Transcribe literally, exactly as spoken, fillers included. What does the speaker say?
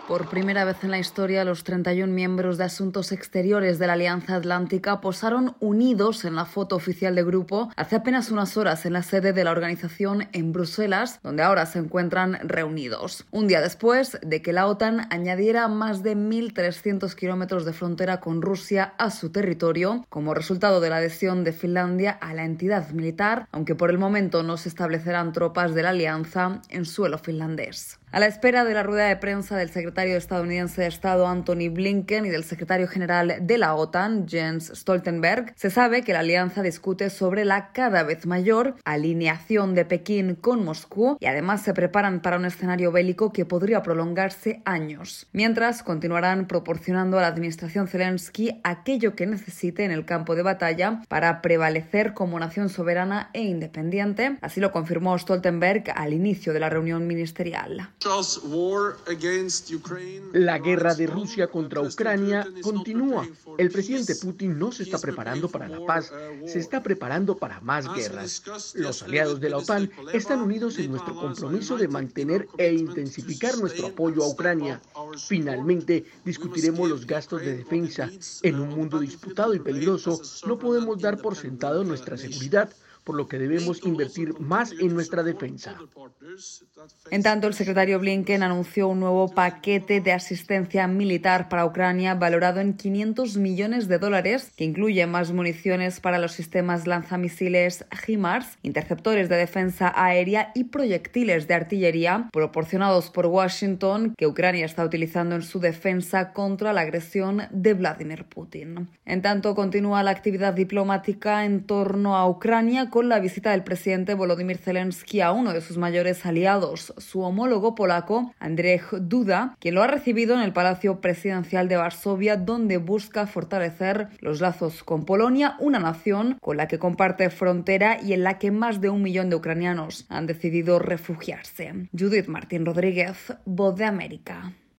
Por primera vez en la historia, los treinta y uno miembros de Asuntos Exteriores de la Alianza Atlántica posaron unidos en la foto oficial de grupo hace apenas unas horas en la sede de la organización en Bruselas, donde ahora se encuentran reunidos. Un día después de que la OTAN añadiera más de mil trescientos kilómetros de frontera con Rusia a su territorio, como resultado de la adhesión de Finlandia a la entidad militar, aunque por el momento no se establecerán tropas de la alianza en suelo finlandés. A la espera de la rueda de prensa del secretario estadounidense de Estado Antony Blinken y del secretario general de la OTAN, Jens Stoltenberg, se sabe que la alianza discute sobre la cada vez mayor alineación de Pekín con Moscú y además se preparan para un escenario bélico que podría prolongarse años. Mientras, continuarán proporcionando a la administración Zelensky aquello que necesite en el campo de batalla para prevalecer como nación soberana e independiente. Así lo confirmó Stoltenberg al inicio de la reunión ministerial. La guerra de Rusia contra Ucrania continúa. El presidente Putin no se está preparando para la paz, se está preparando para más guerras. Los aliados de la OTAN están unidos en nuestro compromiso de mantener e intensificar nuestro apoyo a Ucrania. Finalmente, discutiremos los gastos de defensa. En un mundo disputado y peligroso, no podemos dar por sentado nuestra seguridad, por lo que debemos invertir más en nuestra defensa. En tanto, el secretario Blinken anunció un nuevo paquete de asistencia militar para Ucrania valorado en quinientos millones de dólares, que incluye más municiones para los sistemas lanzamisiles HIMARS, interceptores de defensa aérea y proyectiles de artillería proporcionados por Washington, que Ucrania está utilizando en su defensa contra la agresión de Vladimir Putin. En tanto, continúa la actividad diplomática en torno a Ucrania con la visita del presidente Volodymyr Zelensky a uno de sus mayores aliados, su homólogo polaco, Andrzej Duda, quien lo ha recibido en el Palacio Presidencial de Varsovia, donde busca fortalecer los lazos con Polonia, una nación con la que comparte frontera y en la que más de un millón de ucranianos han decidido refugiarse. Judith Martín Rodríguez, Voz de América.